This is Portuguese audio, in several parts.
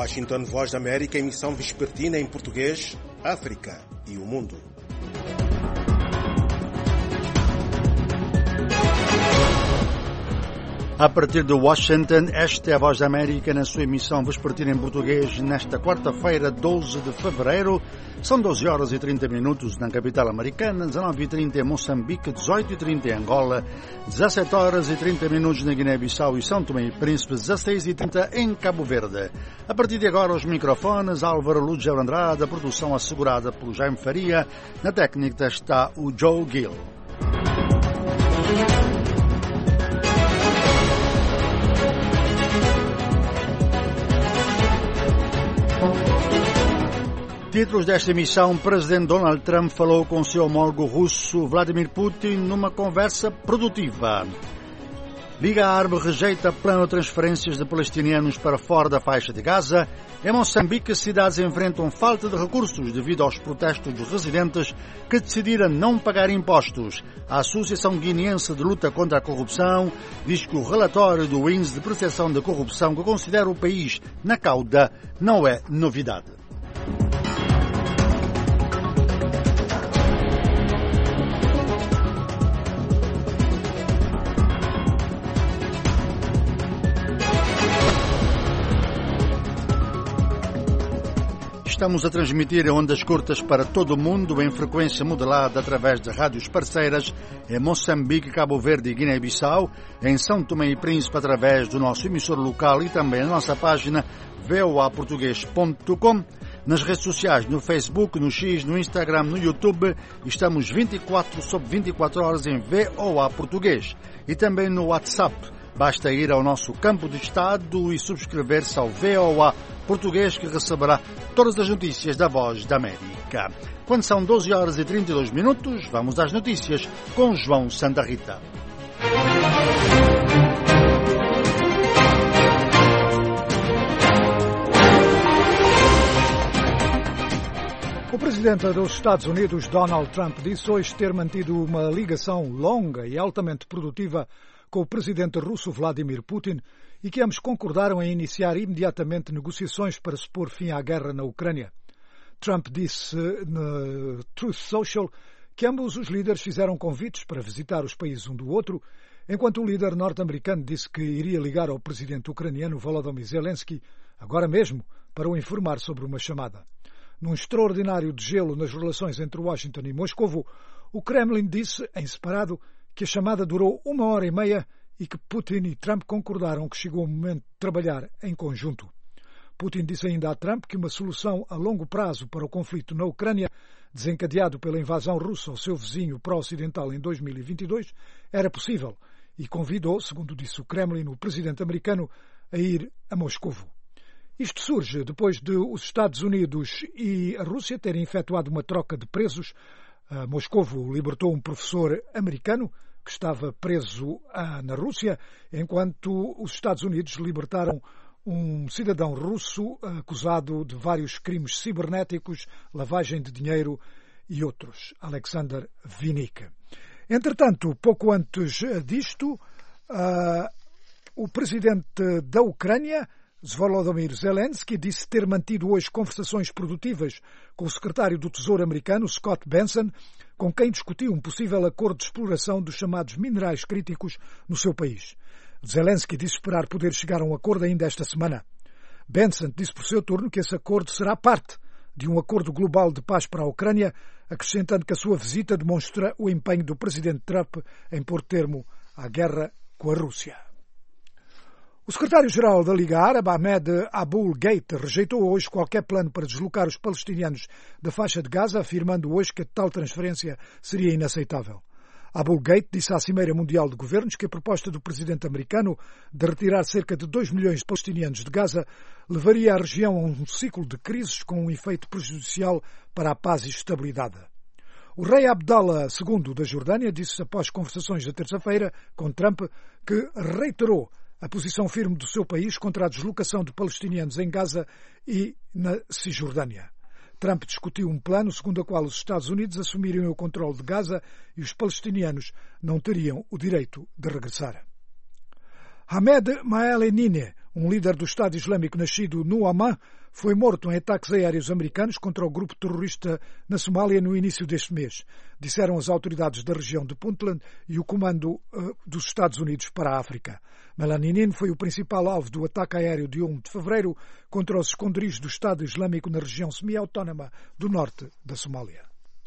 Washington, Voz da América, emissão vespertina em português, África e o mundo. A partir de Washington, esta é a Voz da América na sua emissão vespertina em português nesta quarta-feira, 12 de fevereiro. São 12 horas e 30 minutos na capital americana, 19h30 em Moçambique, 18h30 em Angola, 17 horas e 30 minutos na Guiné-Bissau e São Tomé e Príncipe, 16h30 em Cabo Verde. A partir de agora, os microfones, Álvaro Lúcio Andrade, a produção assegurada por Jaime Faria. Na técnica está o Joe Gill. Títulos desta emissão: Presidente Donald Trump falou com seu homólogo russo Vladimir Putin numa conversa produtiva. Liga Árabe rejeita plano de transferências de palestinianos para fora da faixa de Gaza. Em Moçambique, cidades enfrentam falta de recursos devido aos protestos dos residentes que decidiram não pagar impostos. A Associação Guineense de Luta contra a Corrupção diz que o relatório do Índice de Percepção da Corrupção, que considera o país na cauda, não é novidade. Estamos a transmitir em ondas curtas para todo o mundo em frequência modulada através de rádios parceiras em Moçambique, Cabo Verde e Guiné-Bissau, em São Tomé e Príncipe através do nosso emissor local e também na nossa página voaportugues.com. Nas redes sociais, no Facebook, no X, no Instagram, no YouTube, estamos 24/24 horas em VOA Português e também no WhatsApp. Basta ir ao nosso campo de estado e subscrever-se ao VOA Português, que receberá todas as notícias da Voz da América. Quando são 12 horas e 32 minutos, vamos às notícias com João Santa Rita. O presidente dos Estados Unidos, Donald Trump, disse hoje ter mantido uma ligação longa e altamente produtiva com o presidente russo Vladimir Putin e que ambos concordaram em iniciar imediatamente negociações para se pôr fim à guerra na Ucrânia. Trump disse no Truth Social que ambos os líderes fizeram convites para visitar os países um do outro, enquanto o líder norte-americano disse que iria ligar ao presidente ucraniano Volodymyr Zelensky agora mesmo para o informar sobre uma chamada. Num extraordinário degelo nas relações entre Washington e Moscovo, o Kremlin disse, em separado, que a chamada durou 1h30 e que Putin e Trump concordaram que chegou o momento de trabalhar em conjunto. Putin disse ainda a Trump que uma solução a longo prazo para o conflito na Ucrânia, desencadeado pela invasão russa ao seu vizinho pró-ocidental em 2022, era possível e convidou, segundo disse o Kremlin, o presidente americano a ir a Moscovo. Isto surge depois de os Estados Unidos e a Rússia terem efetuado uma troca de presos. Moscovo libertou um professor americano que estava preso na Rússia, enquanto os Estados Unidos libertaram um cidadão russo acusado de vários crimes cibernéticos, lavagem de dinheiro e outros, Alexander Vinik. Entretanto, pouco antes disto, o presidente da Ucrânia, Volodymyr Zelensky, disse ter mantido hoje conversações produtivas com o secretário do Tesouro americano, Scott Bessent, com quem discutiu um possível acordo de exploração dos chamados minerais críticos no seu país. Zelensky disse esperar poder chegar a um acordo ainda esta semana. Bessent disse por seu turno que esse acordo será parte de um acordo global de paz para a Ucrânia, acrescentando que a sua visita demonstra o empenho do presidente Trump em pôr termo à guerra com a Rússia. O secretário-geral da Liga Árabe, Ahmed Aboul-Gheit, rejeitou hoje qualquer plano para deslocar os palestinianos da faixa de Gaza, afirmando hoje que a tal transferência seria inaceitável. Aboul-Gheit disse à Cimeira Mundial de Governos que a proposta do presidente americano de retirar cerca de 2 milhões de palestinianos de Gaza levaria a região a um ciclo de crises com um efeito prejudicial para a paz e estabilidade. O rei Abdallah II da Jordânia disse após conversações da terça-feira com Trump que reiterou a posição firme do seu país contra a deslocação de palestinianos em Gaza e na Cisjordânia. Trump discutiu um plano segundo o qual os Estados Unidos assumiriam o controle de Gaza e os palestinianos não teriam o direito de regressar. Hamed Maelenineh, Um líder do Estado Islâmico nascido no Omã foi morto em ataques aéreos americanos contra o grupo terrorista na Somália no início deste mês, disseram as autoridades da região de Puntland e o comando dos Estados Unidos para a África. Melaninin foi o principal alvo do ataque aéreo de 1 de fevereiro contra os esconderijos do Estado Islâmico na região semi-autónoma do norte da Somália.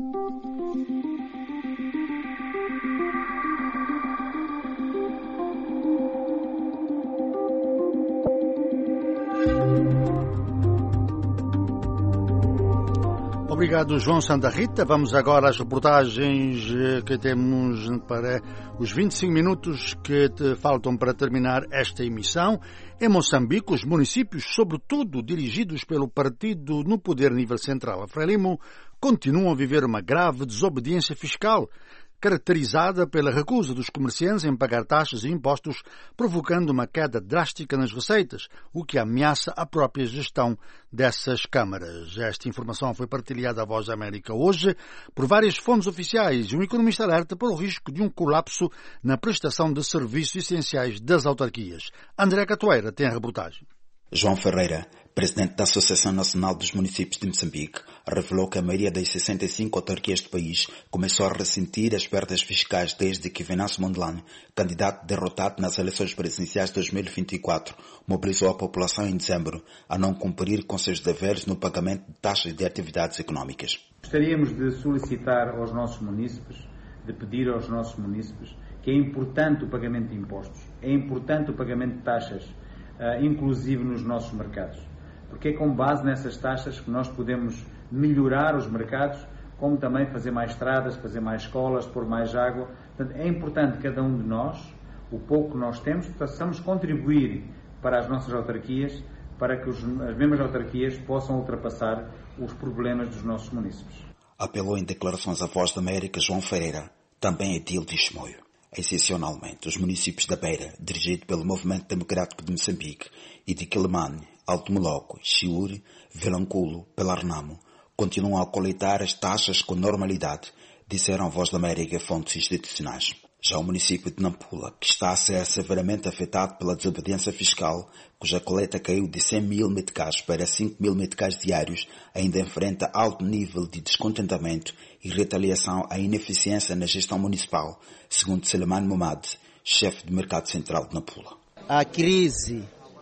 Obrigado, João Santa Rita. Vamos agora às reportagens que temos para os 25 minutos que te faltam para terminar esta emissão. Em Moçambique, os municípios, sobretudo dirigidos pelo partido no poder nível central, a Frelimo, continuam a viver uma grave desobediência fiscal, caracterizada pela recusa dos comerciantes em pagar taxas e impostos, provocando uma queda drástica nas receitas, o que ameaça a própria gestão dessas câmaras. Esta informação foi partilhada à Voz da América hoje por várias fontes oficiais e um economista alerta para o risco de um colapso na prestação de serviços essenciais das autarquias. André Catoeira tem a reportagem. João Ferreira, presidente da Associação Nacional dos Municípios de Moçambique, revelou que a maioria das 65 autarquias do país começou a ressentir as perdas fiscais desde que Venâncio Mondlane, candidato derrotado nas eleições presidenciais de 2024, mobilizou a população em dezembro a não cumprir com seus deveres no pagamento de taxas de atividades económicas. Gostaríamos de solicitar aos nossos munícipes, de pedir aos nossos munícipes que é importante o pagamento de impostos, é importante o pagamento de taxas, inclusive nos nossos mercados, porque é com base nessas taxas que nós podemos melhorar os mercados, como também fazer mais estradas, fazer mais escolas, pôr mais água. Portanto, é importante cada um de nós, o pouco que nós temos, possamos contribuir para as nossas autarquias, para que as mesmas autarquias possam ultrapassar os problemas dos nossos munícipes. Apelou em declarações à Voz da América João Ferreira, também Edil de Chimoio. Excepcionalmente, os municípios da Beira, dirigido pelo Movimento Democrático de Moçambique, e de Quelimane, Alto Moloco, Chiure, Vilanculo, Pelarnamo, continuam a coletar as taxas com normalidade, disseram a Voz da América fontes institucionais. Já o município de Nampula, que está a ser severamente afetado pela desobediência fiscal, cuja coleta caiu de 100 mil meticais para 5 mil meticais diários, ainda enfrenta alto nível de descontentamento e retaliação à ineficiência na gestão municipal, segundo Seleman Momad, chefe do Mercado Central de Nampula. A crise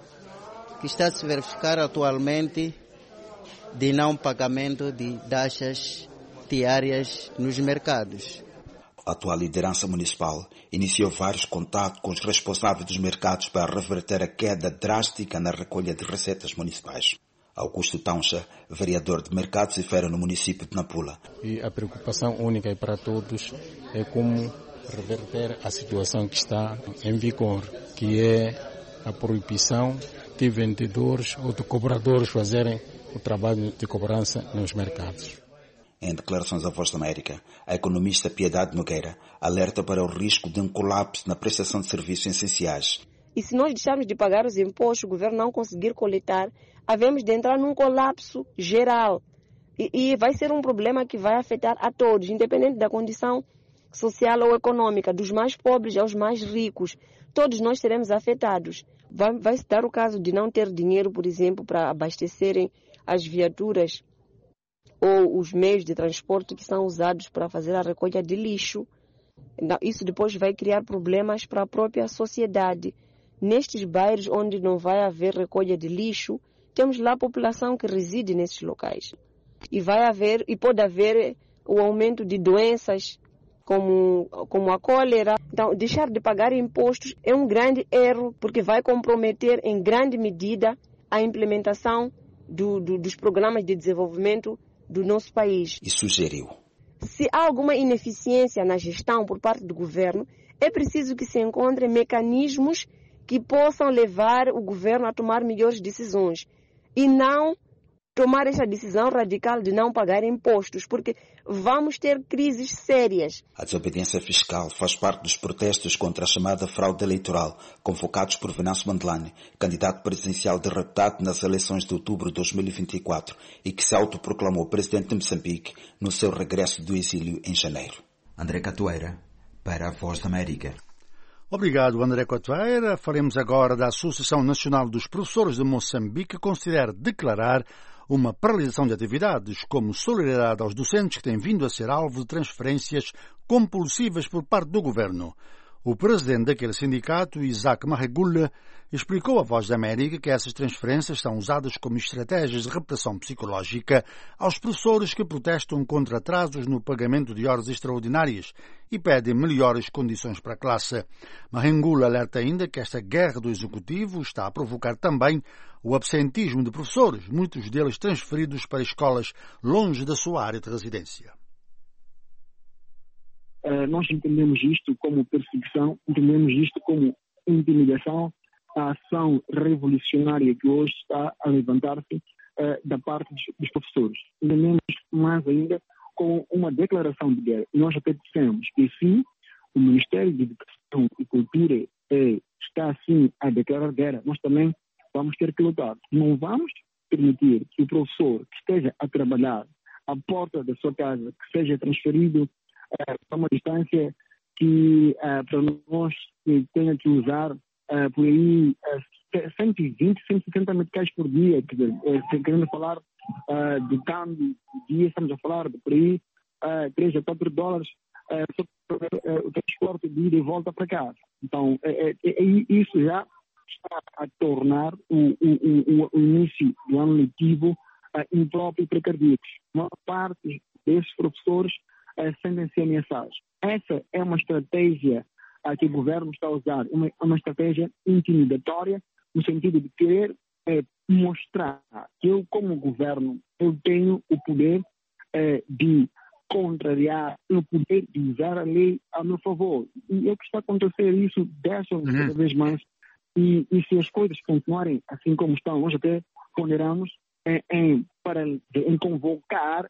que está a se verificar atualmente de não pagamento de taxas diárias nos mercados. A atual liderança municipal iniciou vários contatos com os responsáveis dos mercados para reverter a queda drástica na recolha de receitas municipais. Augusto Tauncha, vereador de Mercados e Feira no município de Nampula. E a preocupação única para todos é como reverter a situação que está em vigor, que é a proibição de vendedores ou de cobradores fazerem o trabalho de cobrança nos mercados. Em declarações à Voz da América, a economista Piedade Nogueira alerta para o risco de um colapso na prestação de serviços essenciais. E se nós deixarmos de pagar os impostos, o governo não conseguir coletar, havemos de entrar num colapso geral. E vai ser um problema que vai afetar a todos, independente da condição social ou econômica, dos mais pobres aos mais ricos. Todos nós seremos afetados. Vai se dar o caso de não ter dinheiro, por exemplo, para abastecerem as viaturas ou os meios de transporte que são usados para fazer a recolha de lixo. Isso depois vai criar problemas para a própria sociedade. Nestes bairros onde não vai haver recolha de lixo, temos lá a população que reside nesses locais. E pode haver o aumento de doenças como a cólera. Então, deixar de pagar impostos é um grande erro, porque vai comprometer em grande medida a implementação dos programas de desenvolvimento do nosso país. E sugeriu: se há alguma ineficiência na gestão por parte do governo, é preciso que se encontrem mecanismos que possam levar o governo a tomar melhores decisões e não tomar essa decisão radical de não pagar impostos, porque vamos ter crises sérias. A desobediência fiscal faz parte dos protestos contra a chamada fraude eleitoral, convocados por Venâncio Mondlane, candidato presidencial derrotado nas eleições de outubro de 2024 e que se autoproclamou presidente de Moçambique no seu regresso do exílio em janeiro. André Catoeira, para a Voz da América. Obrigado, André Cotoeira. Falemos agora da Associação Nacional dos Professores de Moçambique, que considera declarar uma paralisação de atividades como solidariedade aos docentes que têm vindo a ser alvo de transferências compulsivas por parte do governo. O presidente daquele sindicato, Isaac Marregula, explicou à Voz da América que essas transferências são usadas como estratégias de repressão psicológica aos professores que protestam contra atrasos no pagamento de horas extraordinárias e pedem melhores condições para a classe. Marregula alerta ainda que esta guerra do Executivo está a provocar também o absentismo de professores, muitos deles transferidos para escolas longe da sua área de residência. Nós entendemos isto como perseguição, entendemos isto como intimidação, a ação revolucionária que hoje está a levantar-se da parte dos professores. Entendemos mais ainda como uma declaração de guerra. Nós até dissemos que sim, o Ministério de Educação e Cultura está assim a declarar guerra, nós também vamos ter que lutar. Não vamos permitir que o professor que esteja a trabalhar à porta da sua casa, que seja transferido para uma distância que para nós tenha que usar por aí 120, 160 meticais por dia, quer dizer, querendo falar do câmbio do dia, estamos a falar de por aí 3 a 4 dólares só para o transporte de ida e volta para casa. Então, isso já está a tornar o início do ano letivo impróprio para cardíacos. Uma parte desses professores sentem-se ameaçados. Essa é uma estratégia que o governo está a usar, uma estratégia intimidatória, no sentido de querer mostrar que eu, como governo, eu tenho o poder de contrariar, o poder de usar a lei a meu favor. E é que está a acontecer isso cada vez mais. E se as coisas continuarem assim como estão, nós até ponderamos em convocar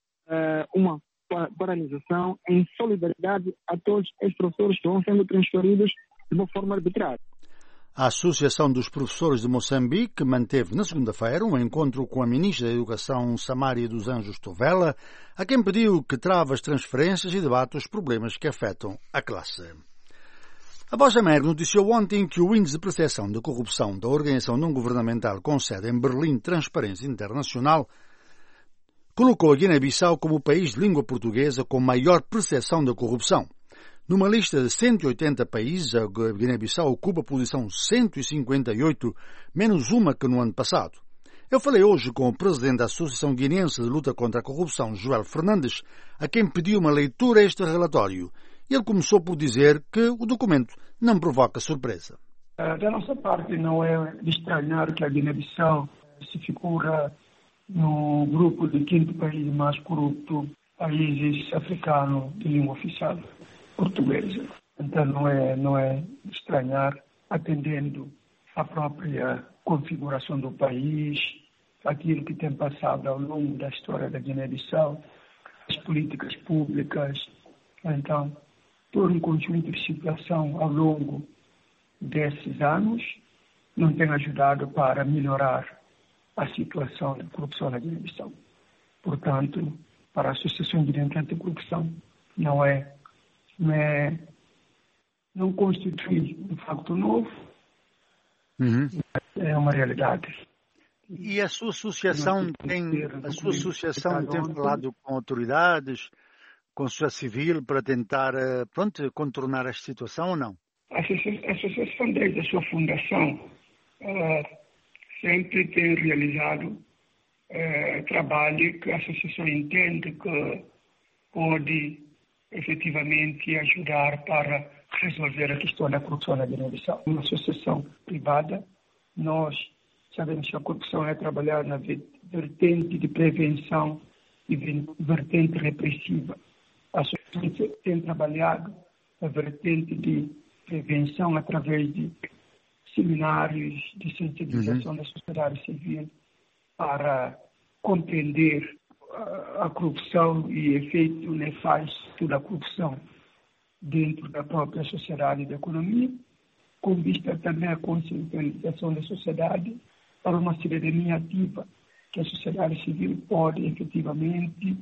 uma paralisação em solidariedade a todos os professores que vão sendo transferidos de uma forma arbitrária. A Associação dos Professores de Moçambique manteve na segunda-feira um encontro com a Ministra da Educação, Samária dos Anjos Tovela, a quem pediu que trave as transferências e debate os problemas que afetam a classe. A Voz da América noticiou ontem que o Índice de Percepção da Corrupção da organização não-governamental com sede em Berlim, Transparência Internacional, colocou a Guiné-Bissau como o país de língua portuguesa com maior percepção da corrupção. Numa lista de 180 países, a Guiné-Bissau ocupa a posição 158, menos uma que no ano passado. Eu falei hoje com o presidente da Associação Guineense de Luta contra a Corrupção, Joel Fernandes, a quem pediu uma leitura a este relatório. E ele começou por dizer que o documento não provoca surpresa. Da nossa parte, não é de estranhar que a Guiné-Bissau se figura no grupo de 5º país mais corrupto, países africanos de língua oficial portuguesa. Então não é de estranhar, atendendo à própria configuração do país, aquilo que tem passado ao longo da história da Guiné-Bissau, as políticas públicas. Então, todo um conjunto de situação ao longo desses anos não tem ajudado para melhorar a situação da corrupção na Guiné-Bissau. Portanto, para a Associação Guineense Anticorrupção, não constitui um facto novo, é uma realidade. E a sua associação tem falado com autoridades, com a sociedade civil, para tentar contornar esta situação ou não? A associação, desde a sua fundação, sempre tem realizado trabalho que a associação entende que pode efetivamente ajudar para resolver a questão da corrupção na Guiné-Bissau. Uma associação privada, nós sabemos que a corrupção é trabalhar na vertente de prevenção e vertente repressiva. A associação tem trabalhado na vertente de prevenção através de seminários de sensibilização da sociedade civil para compreender a corrupção e efeito nefasto da corrupção dentro da própria sociedade e da economia, com vista também à conscientização da sociedade para uma cidadania ativa, que a sociedade civil pode efetivamente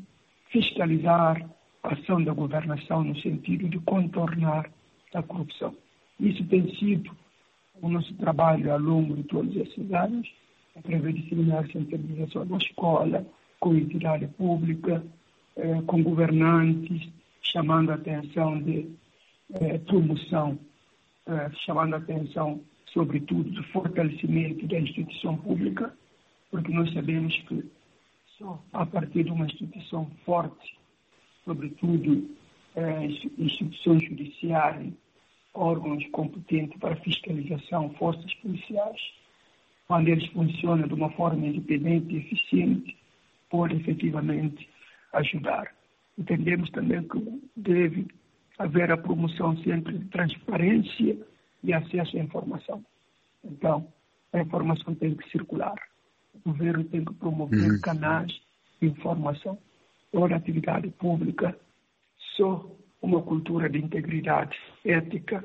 fiscalizar a ação da governação no sentido de contornar a corrupção. Isso tem sido o nosso trabalho ao longo de todos esses anos, através de seminários de sensibilização na escola, com entidade pública, com governantes, chamando a atenção de promoção, chamando a atenção, sobretudo, do fortalecimento da instituição pública, porque nós sabemos que só a partir de uma instituição forte, sobretudo instituições judiciárias, órgãos competentes para fiscalização, forças policiais, quando eles funcionam de uma forma independente e eficiente, pode efetivamente ajudar. Entendemos também que deve haver a promoção sempre de transparência e acesso à informação. Então, a informação tem que circular. O governo tem que promover canais de informação. Toda atividade pública, só uma cultura de integridade ética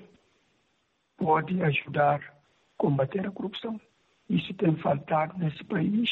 pode ajudar a combater a corrupção. Isso tem faltado nesse país.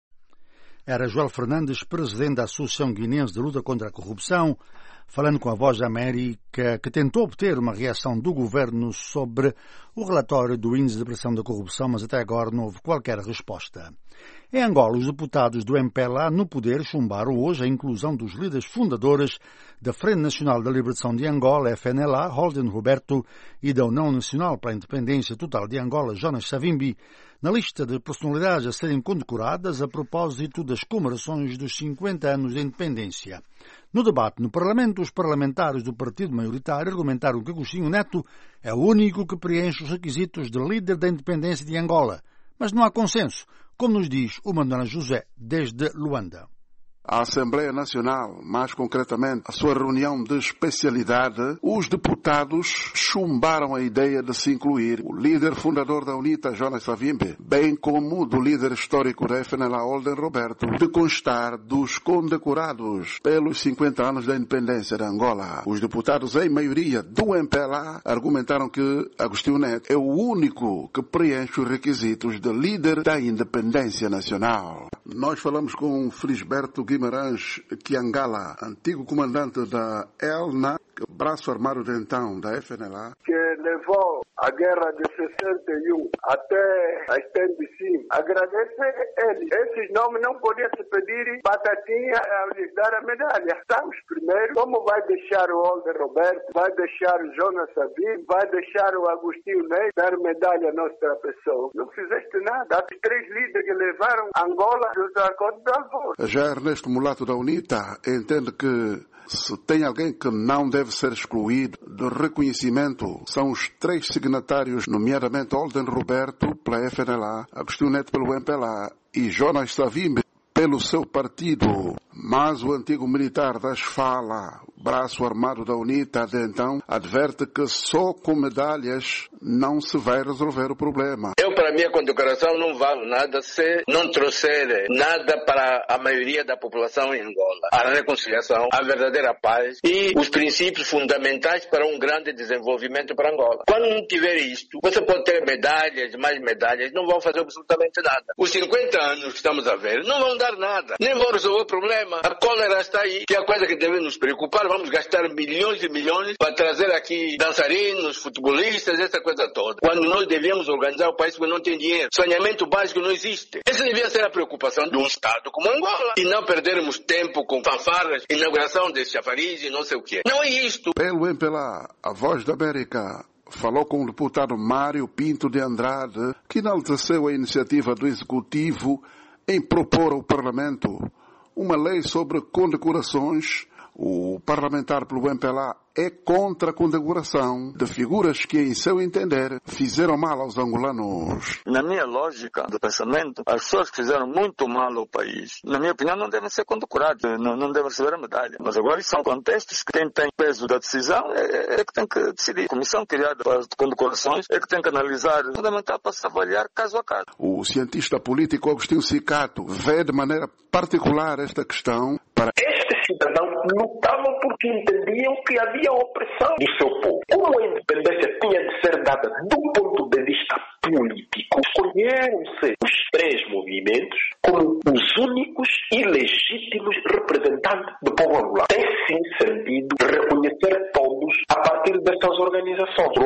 Era Joel Fernandes, presidente da Associação Guinense de Luta contra a Corrupção, falando com a Voz da América, que tentou obter uma reação do governo sobre o relatório do Índice de Pressão da Corrupção, mas até agora não houve qualquer resposta. Em Angola, os deputados do MPLA no poder chumbaram hoje a inclusão dos líderes fundadores da Frente Nacional da Libertação de Angola, FNLA, Holden Roberto, e da União Nacional para a Independência Total de Angola, Jonas Savimbi, na lista de personalidades a serem condecoradas a propósito das comemorações dos 50 anos de independência. No debate no Parlamento, os parlamentares do partido maioritário argumentaram que Agostinho Neto é o único que preenche os requisitos de líder da independência de Angola. Mas não há consenso, como nos diz o Manuel José, desde Luanda. A Assembleia Nacional, mais concretamente a sua reunião de especialidade, os deputados chumbaram a ideia de se incluir o líder fundador da UNITA, Jonas Savimbi, bem como do líder histórico da FNLA, Holden Roberto, de constar dos condecorados pelos 50 anos da independência de Angola. Os deputados, em maioria do MPLA, argumentaram que Agostinho Neto é o único que preenche os requisitos de líder da independência nacional. Nós falamos com Felisberto Guimarães Kiangala, antigo comandante da ELNA, braço armado de então da FNLA, que levou a guerra de 61 até a Stand-Sim. Agradecer ele. Esses nomes não podiam se pedir batatinha a lhes dar a medalha. Estamos primeiro. Como vai deixar o Holden Roberto, vai deixar o Jonas Savimbi, vai deixar o Agostinho Neto dar medalha a nossa pessoa? Não fizeste nada. Há 3 líderes que levaram Angola dos acordos de Alvor. Já Ernesto Mulato da UNITA entende que se tem alguém que não deve ser excluído do reconhecimento, são os 3 signatários, nomeadamente Holden Roberto pela FNLA, Agostinho Neto pelo MPLA e Jonas Savimbi pelo seu partido. Mas o antigo militar da Esfala, braço armado da UNITA de então, adverte que só com medalhas não se vai resolver o problema. Para mim, a condecoração não vale nada se não trouxer nada para a maioria da população em Angola. A reconciliação, a verdadeira paz e os princípios fundamentais para um grande desenvolvimento para Angola. Quando não tiver isto, você pode ter medalhas, mais medalhas, não vão fazer absolutamente nada. Os 50 anos que estamos a ver não vão dar nada, nem vão resolver o problema. A cólera está aí, que é a coisa que deve nos preocupar. Vamos gastar milhões e milhões para trazer aqui dançarinos, futebolistas, essa coisa toda. Quando nós devíamos organizar o país porque não tem dinheiro. Saneamento básico não existe. Essa devia ser a preocupação de um Estado como Angola. E não perdermos tempo com fanfarras, inauguração de chafariz e não sei o quê. Não é isto. Pelo MPLA, a Voz da América falou com o deputado Mário Pinto de Andrade, que enalteceu a iniciativa do Executivo em propor ao Parlamento uma lei sobre condecorações. O parlamentar pelo MPLA é contra a condecoração de figuras que, em seu entender, fizeram mal aos angolanos. Na minha lógica do pensamento, as pessoas que fizeram muito mal ao país, na minha opinião, não devem ser condecoradas, não devem receber a medalha. Mas agora isso são contextos que quem tem peso da decisão é que tem que decidir. A comissão criada para as condecorações é que tem que analisar, fundamental para se avaliar caso a caso. O cientista político Agostinho Cicato vê de maneira particular esta questão para... Estes cidadãos lutavam porque entendiam que havia opressão do seu povo. Como a independência tinha de ser dada do ponto de vista político, escolheram-se os 3 movimentos como os únicos e legítimos representantes do povo angolano. Tem sim sentido reconhecer todos a partir destas organizações. O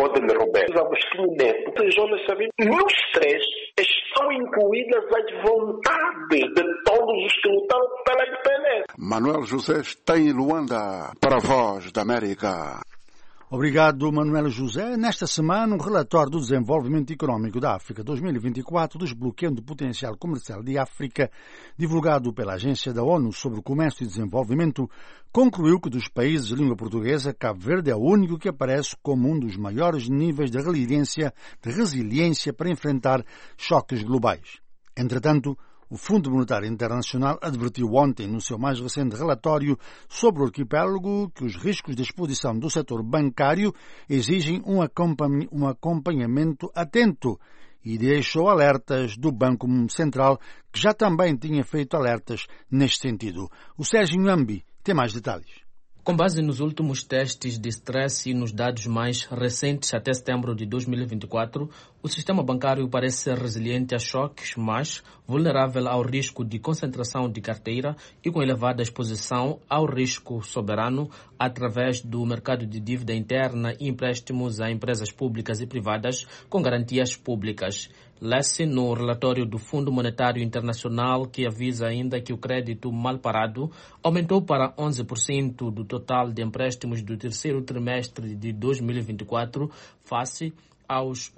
Odile Roberto, Agostinho Neto, Jonas Savimbi, nos três estão incluídas as vontades de todos os que lutaram pela independência. Manuel José está em Luanda para a Voz da América. Obrigado, Manuel José. Nesta semana, um relatório do desenvolvimento econômico da África 2024, desbloqueando o potencial comercial de África, divulgado pela Agência da ONU sobre o Comércio e Desenvolvimento, concluiu que dos países de língua portuguesa, Cabo Verde é o único que aparece como um dos maiores níveis de resiliência para enfrentar choques globais. Entretanto, o Fundo Monetário Internacional advertiu ontem, no seu mais recente relatório sobre o arquipélago, que os riscos de exposição do setor bancário exigem um acompanhamento atento e deixou alertas do Banco Central, que já também tinha feito alertas neste sentido. O Sérgio Nhambi tem mais detalhes. Com base nos últimos testes de stress e nos dados mais recentes até setembro de 2024, o sistema bancário parece ser resiliente a choques, mas vulnerável ao risco de concentração de carteira e com elevada exposição ao risco soberano através do mercado de dívida interna e empréstimos a empresas públicas e privadas com garantias públicas. Lê-se no relatório do Fundo Monetário Internacional, que avisa ainda que o crédito mal parado aumentou para 11% do total de empréstimos do terceiro trimestre de 2024, face aos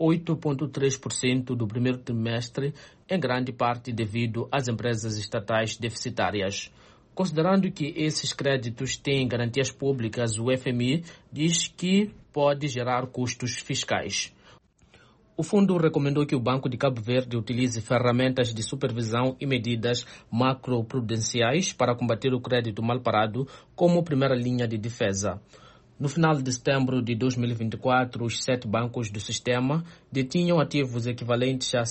8,3% do primeiro trimestre, em grande parte devido às empresas estatais deficitárias. Considerando que esses créditos têm garantias públicas, o FMI diz que pode gerar custos fiscais. O fundo recomendou que o Banco de Cabo Verde utilize ferramentas de supervisão e medidas macroprudenciais para combater o crédito mal parado como primeira linha de defesa. No final de setembro de 2024, os 7 bancos do sistema detinham ativos equivalentes a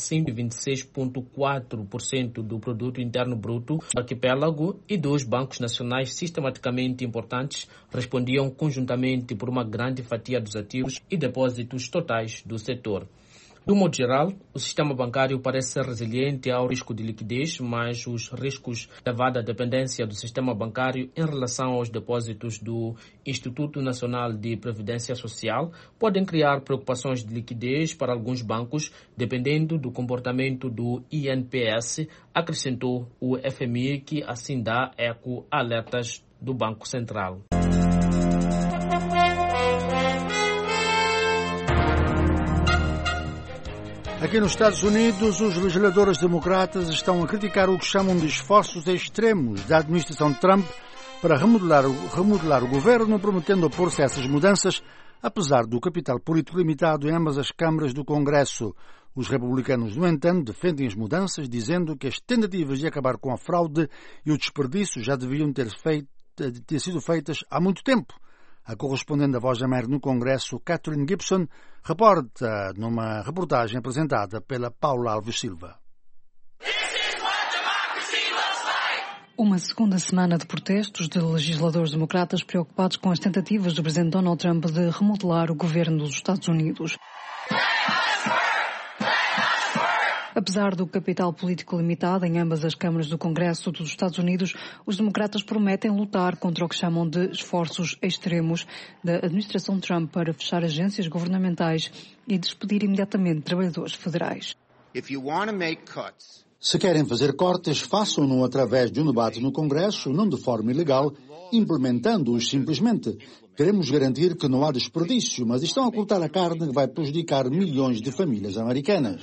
126,4% do produto interno bruto do arquipélago e 2 bancos nacionais sistematicamente importantes respondiam conjuntamente por uma grande fatia dos ativos e depósitos totais do setor. De um modo geral, o sistema bancário parece ser resiliente ao risco de liquidez, mas os riscos de elevada dependência do sistema bancário em relação aos depósitos do Instituto Nacional de Previdência Social podem criar preocupações de liquidez para alguns bancos, dependendo do comportamento do INPS, acrescentou o FMI, que assim dá eco a alertas do Banco Central. Aqui nos Estados Unidos, os legisladores democratas estão a criticar o que chamam de esforços extremos da administração Trump para remodelar o governo, prometendo opor-se a essas mudanças, apesar do capital político limitado em ambas as câmaras do Congresso. Os republicanos, no entanto, defendem as mudanças, dizendo que as tentativas de acabar com a fraude e o desperdício já deviam ter sido feitas há muito tempo. A correspondente da Voz da América no Congresso, Catherine Gibson, reporta numa reportagem apresentada pela Paula Alves Silva. Uma segunda semana de protestos de legisladores democratas preocupados com as tentativas do presidente Donald Trump de remodelar o governo dos Estados Unidos. Apesar do capital político limitado em ambas as câmaras do Congresso dos Estados Unidos, os democratas prometem lutar contra o que chamam de esforços extremos da administração Trump para fechar agências governamentais e despedir imediatamente trabalhadores federais. Se querem fazer cortes, façam-no através de um debate no Congresso, não de forma ilegal, implementando-os simplesmente. Queremos garantir que não há desperdício, mas estão a cortar a carne que vai prejudicar milhões de famílias americanas.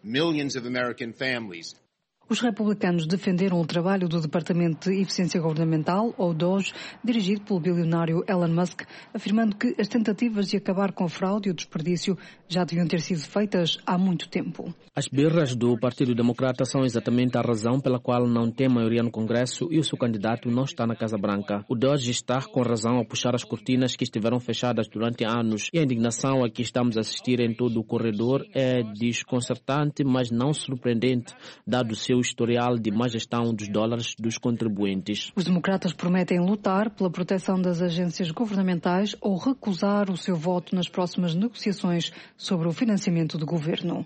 Os republicanos defenderam o trabalho do Departamento de Eficiência Governamental, ou DOGE, dirigido pelo bilionário Elon Musk, afirmando que as tentativas de acabar com a fraude e o desperdício já deviam ter sido feitas há muito tempo. As birras do Partido Democrata são exatamente a razão pela qual não tem maioria no Congresso e o seu candidato não está na Casa Branca. O DOGE está com razão a puxar as cortinas que estiveram fechadas durante anos e a indignação a que estamos a assistir em todo o corredor é desconcertante, mas não surpreendente, dado o seu historial de má gestão dos dólares dos contribuintes. Os democratas prometem lutar pela proteção das agências governamentais ou recusar o seu voto nas próximas negociações sobre o financiamento do governo.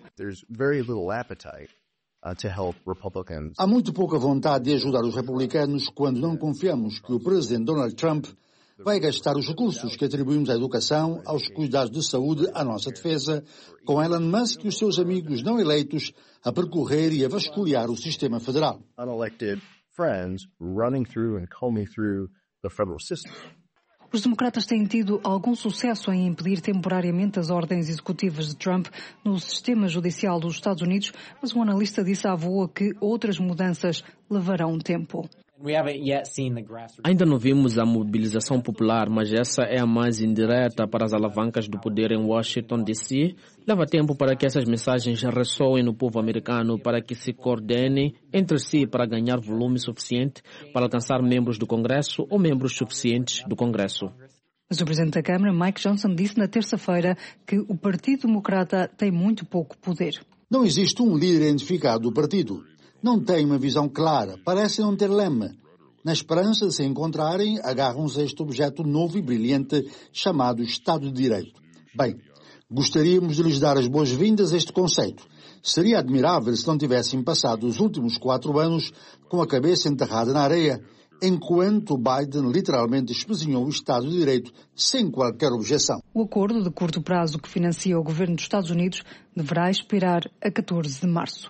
Há muito pouca vontade de ajudar os republicanos quando não confiamos que o presidente Donald Trump vai gastar os recursos que atribuímos à educação, aos cuidados de saúde, à nossa defesa, com Elon Musk e os seus amigos não eleitos a percorrer e a vasculhar o sistema federal. Unelected friends running through and combing through the federal system. Os democratas têm tido algum sucesso em impedir temporariamente as ordens executivas de Trump no sistema judicial dos Estados Unidos, mas um analista disse à VOA que outras mudanças levarão tempo. Ainda não vimos a mobilização popular, mas essa é a mais indireta para as alavancas do poder em Washington, D.C. Leva tempo para que essas mensagens ressoem no povo americano, para que se coordene entre si para ganhar volume suficiente para alcançar membros do Congresso ou membros suficientes do Congresso. Mas o Presidente da Câmara, Mike Johnson, disse na terça-feira que o Partido Democrata tem muito pouco poder. Não existe um líder identificado do partido. Não tem uma visão clara, parece não ter lema. Na esperança de se encontrarem, agarram-se a este objeto novo e brilhante chamado Estado de Direito. Bem, gostaríamos de lhes dar as boas-vindas a este conceito. Seria admirável se não tivessem passado os últimos 4 anos com a cabeça enterrada na areia, enquanto Biden literalmente espezinhou o Estado de Direito sem qualquer objeção. O acordo de curto prazo que financia o governo dos Estados Unidos deverá expirar a 14 de março.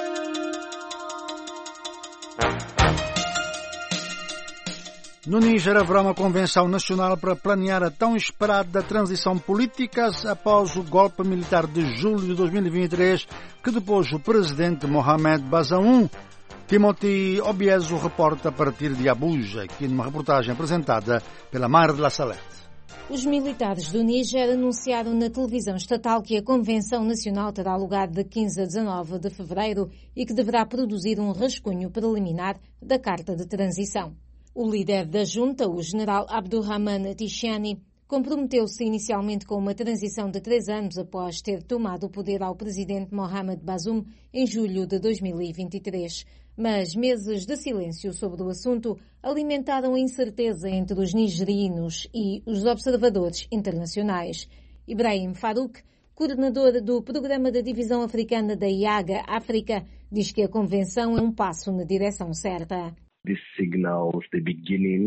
No Níger haverá uma convenção nacional para planear a tão esperada transição política após o golpe militar de julho de 2023, que depois o presidente Mohamed Bazoum. Timothy Obiezo reporta a partir de Abuja, aqui numa reportagem apresentada pela Mara de la Salette. Os militares do Níger anunciaram na televisão estatal que a Convenção Nacional terá lugar de 15 a 19 de fevereiro e que deverá produzir um rascunho preliminar da Carta de Transição. O líder da junta, o general Abdurrahman Tishani, comprometeu-se inicialmente com uma transição de 3 anos após ter tomado o poder ao presidente Mohamed Bazoum em julho de 2023. Mas meses de silêncio sobre o assunto alimentaram a incerteza entre os nigerinos e os observadores internacionais. Ibrahim Farouk, coordenador do programa da divisão africana da IAGA África, diz que a convenção é um passo na direção certa. This signals the beginning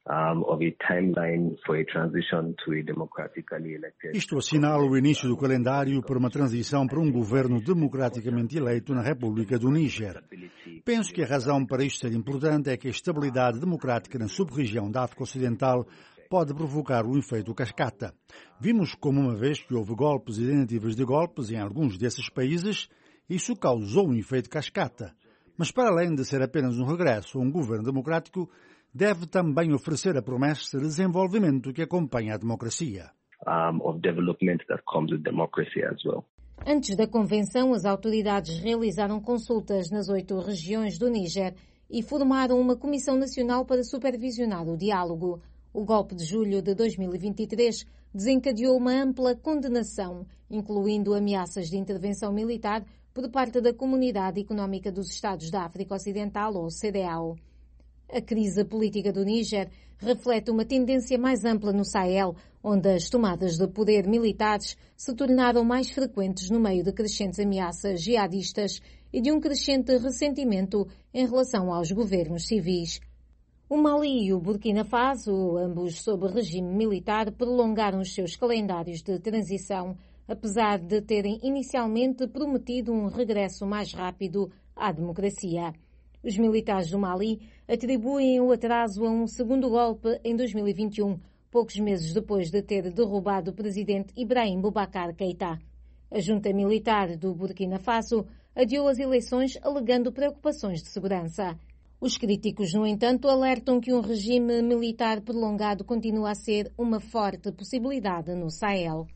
of a timeline for a transition to a democratically elected. Isto assinala o início do calendário para uma transição para um governo democraticamente eleito na República do Níger. Penso que a razão para isto ser importante é que a estabilidade democrática na sub-região da África Ocidental pode provocar o efeito cascata. Vimos como uma vez que houve golpes e tentativas de golpes em alguns desses países, isso causou um efeito cascata. Mas para além de ser apenas um regresso a um governo democrático, deve também oferecer a promessa de desenvolvimento que acompanha a democracia. Of development that comes with democracy as well. Antes da convenção, as autoridades realizaram consultas nas 8 regiões do Níger e formaram uma comissão nacional para supervisionar o diálogo. O golpe de julho de 2023 desencadeou uma ampla condenação, incluindo ameaças de intervenção militar por parte da Comunidade Económica dos Estados da África Ocidental, ou CEDEAO. A crise política do Níger reflete uma tendência mais ampla no Sahel, onde as tomadas de poder militares se tornaram mais frequentes no meio de crescentes ameaças jihadistas e de um crescente ressentimento em relação aos governos civis. O Mali e o Burkina Faso, ambos sob regime militar, prolongaram os seus calendários de transição, apesar de terem inicialmente prometido um regresso mais rápido à democracia. Os militares do Mali atribuem o atraso a um segundo golpe em 2021, poucos meses depois de ter derrubado o presidente Ibrahim Boubacar Keïta. A junta militar do Burkina Faso adiou as eleições alegando preocupações de segurança. Os críticos, no entanto, alertam que um regime militar prolongado continua a ser uma forte possibilidade no Sahel.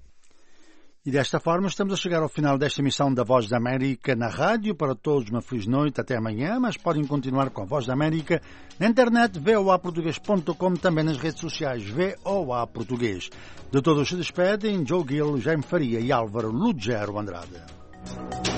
E desta forma estamos a chegar ao final desta emissão da Voz da América na rádio. Para todos uma feliz noite, até amanhã, mas podem continuar com a Voz da América na internet voaportugues.com, também nas redes sociais VOA Português. De todos se despedem Joe Gill, Jaime Faria e Álvaro Lugero Andrade.